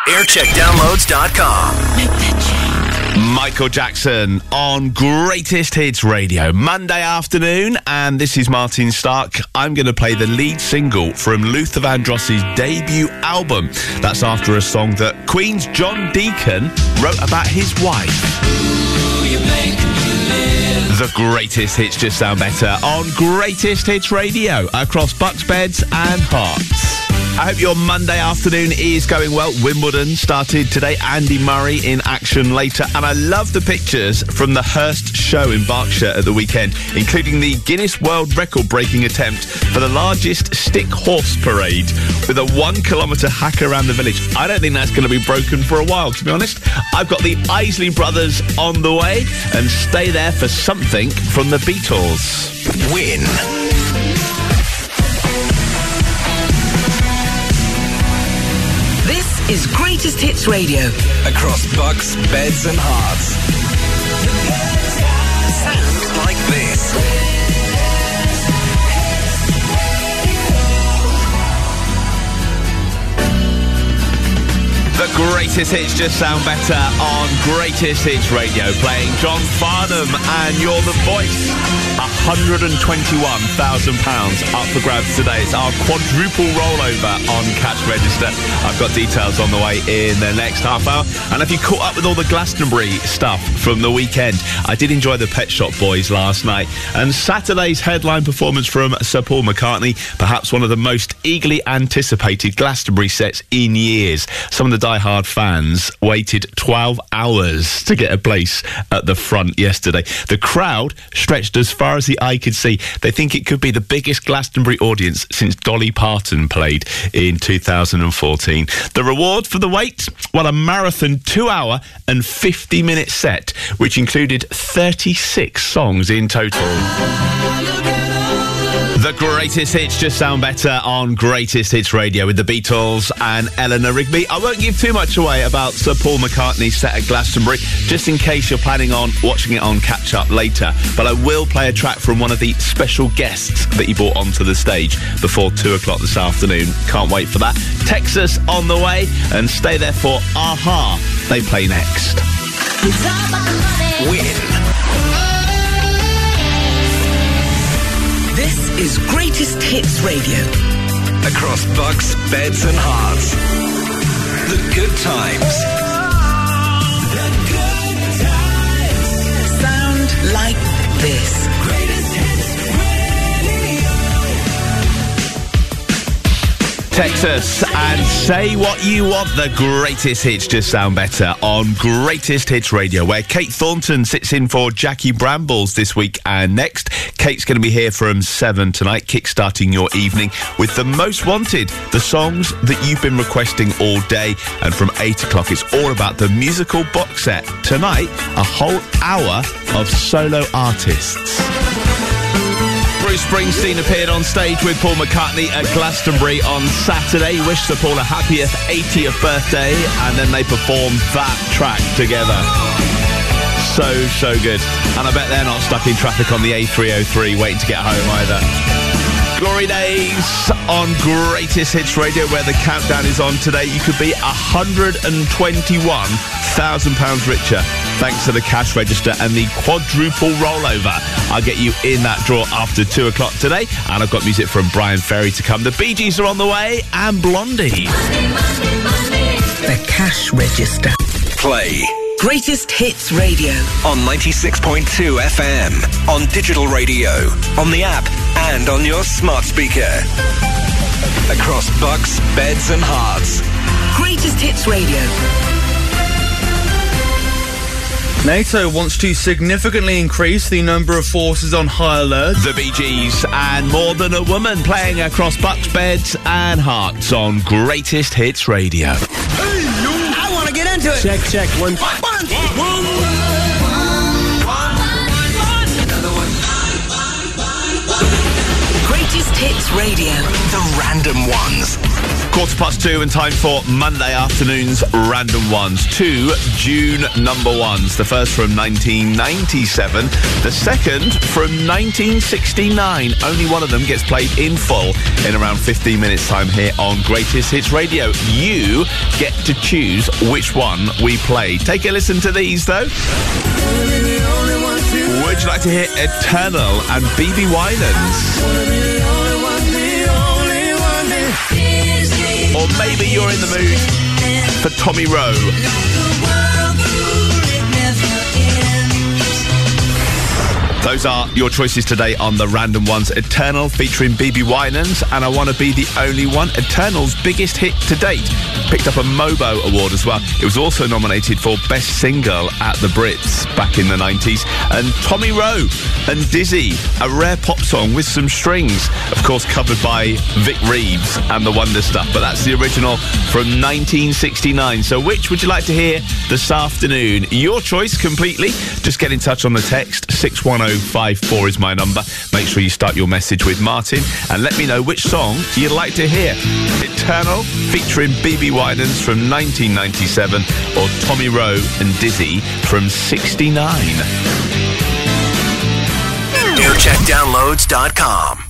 Aircheckdownloads.com. Michael Jackson on Greatest Hits Radio, Monday afternoon, and this is Martin Stark. I'm going to play the lead single from Luther Vandross's debut album. That's after a song that Queen's John Deacon wrote about his wife. The greatest hits just sound better on Greatest Hits Radio across Bucks, Beds and Hearts. I hope your Monday afternoon is going well. Wimbledon started today. Andy Murray in action later. And I love the pictures from the Hurst show in Berkshire at the weekend, including the Guinness World Record-breaking attempt for the largest stick horse parade with a 1 kilometre hack around the village. I don't think that's going to be broken for a while, to be honest. I've got the Isley Brothers on the way, and stay there for something from the Beatles. Win. Is Greatest Hits Radio. Across Bucks, Beds and Hearts. Sounds like this. The greatest hits just sound better on Greatest Hits Radio, playing John Farnham and You're the Voice. £121,000 up for grabs today. It's our quadruple rollover on cash register. I've got details on the way in the next half hour. And if you caught up with all the Glastonbury stuff from the weekend, I did enjoy the Pet Shop Boys last night. And Saturday's headline performance from Sir Paul McCartney, perhaps one of the most eagerly anticipated Glastonbury sets in years. Some of the die-hard fans waited 12 hours to get a place at the front yesterday. The crowd stretched as far as the eye could see. They think it could be the biggest Glastonbury audience since Dolly Parton played in 2014. The reward for the wait? Well, a marathon 2-hour and 50-minute set, which included 36 songs in total. The greatest hits just sound better on Greatest Hits Radio with the Beatles and Eleanor Rigby. I won't give too much away about Sir Paul McCartney's set at Glastonbury, just in case you're planning on watching it on catch-up later. But I will play a track from one of the special guests that he brought onto the stage before 2 o'clock this afternoon. Can't wait for that. Texas on the way, and stay there for Aha. They play next. Win. This is Greatest Hits Radio. Across Bucks, Beds and Hearts. The good times. The good times. Sound like this. Greatest Hits Texas, and say what you want. The greatest hits just sound better on Greatest Hits Radio, where Kate Thornton sits in for Jackie Brambles this week and next. Kate's going to be here from 7 tonight, kickstarting your evening with the most wanted, the songs that you've been requesting all day. And from 8 o'clock, it's all about the musical box set. Tonight, a whole hour of solo artists. Bruce Springsteen appeared on stage with Paul McCartney at Glastonbury on Saturday. He wished Sir Paul a happiest 80th birthday, and then they performed that track together. So good. And I bet they're not stuck in traffic on the A303 waiting to get home either. Glory Days on Greatest Hits Radio, where the countdown is on today. You could be £121,000 richer thanks to the cash register and the quadruple rollover. I'll get you in that draw after 2 o'clock today. And I've got music from Brian Ferry to come. The Bee Gees are on the way, and Blondie. The cash register. Play. Greatest Hits Radio. On 96.2 FM. On digital radio. On the app. And on your smart speaker. Across Bucks, Beds and Hearts. Greatest Hits Radio. NATO wants to significantly increase the number of forces on high alert. The Bee Gees and More Than a Woman playing across Bucks, Beds and Hearts on Greatest Hits Radio. Hey, you! I want to get into it! Check. One. Greatest Hits Radio. The Random Ones. 2:15 and time for Monday afternoon's Random Ones. 2 June number ones. The first from 1997, the second from 1969. Only one of them gets played in full in around 15 minutes time here on Greatest Hits Radio. You get to choose which one we play. Take a listen to these though. Would you like to hear Eternal and BB Winans? Or maybe you're in the mood for Tommy Rowe. Those are your choices today on the Random Ones. Eternal featuring BB Winans and I Wanna Be the Only One. Eternal's biggest hit to date. Picked up a Mobo Award as well. It was also nominated for Best Single at the Brits back in the 90s. And Tommy Rowe and Dizzy, a rare pop song with some strings. Of course, covered by Vic Reeves and the Wonder Stuff. But that's the original from 1969. So which would you like to hear this afternoon? Your choice completely. Just get in touch on the text. 61054 is my number. Make sure you start your message with Martin and let me know which song you'd like to hear. Eternal featuring BB Winans from 1997 or Tommy Rowe and Dizzy from 69. Aircheckdownloads.com